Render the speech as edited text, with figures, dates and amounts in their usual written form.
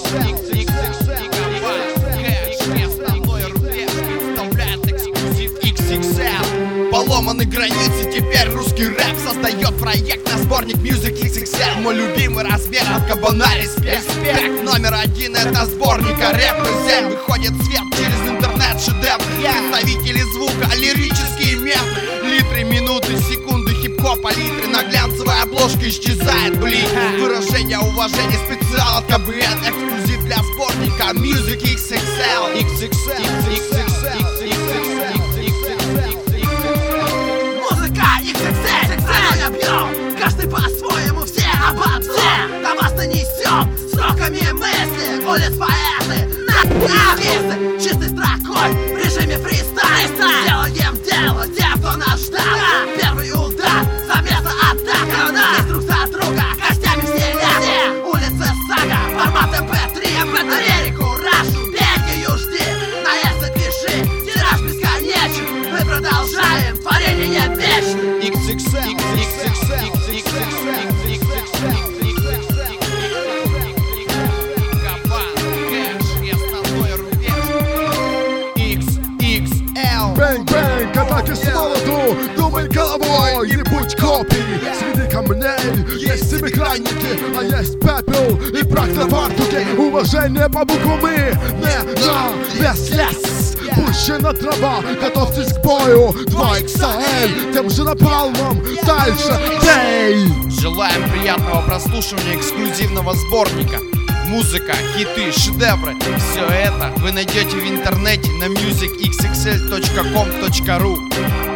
Поломаны границы, теперь русский рэп создает проект на сборник Music XXL. Мой любимый размер от кабана, респект. Трек номер 1 это сборника рэп ЗМ. Выходит в свет через интернет шедевр. Представители звука, лирические мемы. Литры, минуты, секунды хип-хопа, литры на глянцевой обложке исчезает блик. Выражение уважения, специал от КБН. Эксклюзив для сборника Music XXL. Каждый по-своему, все обо всем. До вас нанесем сроками мысли. Улиц поэты на артисты. Чистой строкой в режиме фристайл. Сделаем дело тем, кто нас ждал. Первый удар, совместно атака. Здесь друг за друга, костями вселенной. Улица сага, формат MP3. Америку, Рашу, Бельгию жди. Наезд пиши, тираж бесконечен. Мы продолжаем, творение вечно. XXL. Бэнг-бэнг, атаки с молоту. Думай головой, не будь копией. Среди камней есть семикрайники, а есть пепел и прах на фартуке. Уважение по буквам «и», не на вес лес. Пущена трава, готовьтесь к бою. 2XL, тем же напалмом. Дальше дей. Желаем приятного прослушивания эксклюзивного сборника. Музыка, хиты, шедевры. Все это вы найдете в интернете на musicxxl.com.ru.